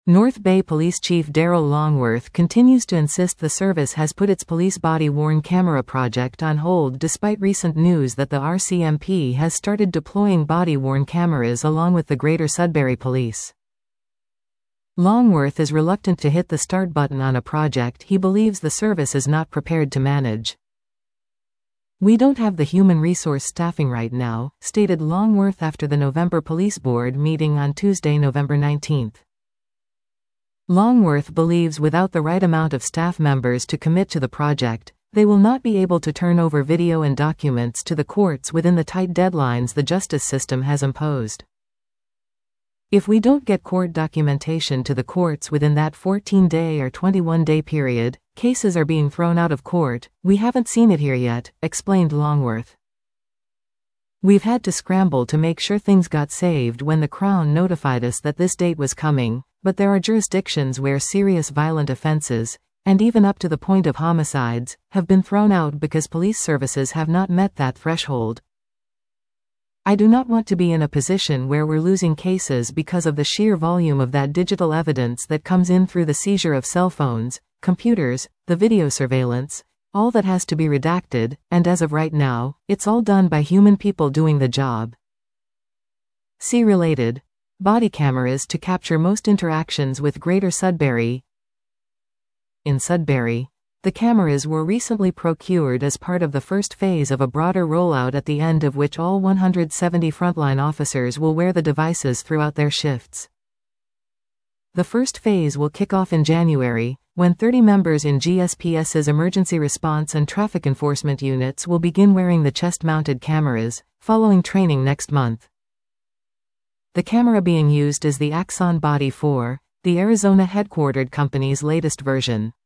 North Bay Police Chief Daryl Longworth continues to insist the service has put its police body-worn camera project on hold despite recent news that the RCMP has started deploying body-worn cameras along with the Greater Sudbury Police. Longworth is reluctant to hit the start button on a project he believes the service is not prepared to manage. "We don't have the human resource staffing right now," stated Longworth after the November Police Board meeting on Tuesday, November 19. Longworth believes without the right amount of staff members to commit to the project, they will not be able to turn over video and documents to the courts within the tight deadlines the justice system has imposed. "If we don't get court documentation to the courts within that 14-day or 21-day period, cases are being thrown out of court. We haven't seen it here yet," explained Longworth. "We've had to scramble to make sure things got saved when the Crown notified us that this date was coming, but there are jurisdictions where serious violent offenses, and even up to the point of homicides, have been thrown out because police services have not met that threshold. I do not want to be in a position where we're losing cases because of the sheer volume of that digital evidence that comes in through the seizure of cell phones, computers, the video surveillance, all that has to be redacted, and as of right now, it's all done by human people doing the job." See related. Body cameras to capture most interactions with Greater Sudbury. In Sudbury, the cameras were recently procured as part of the first phase of a broader rollout at the end of which all 170 frontline officers will wear the devices throughout their shifts. The first phase will kick off in January, when 30 members in GSPS's emergency response and traffic enforcement units will begin wearing the chest-mounted cameras, following training next month. The camera being used is the Axon Body 4, the Arizona-headquartered company's latest version.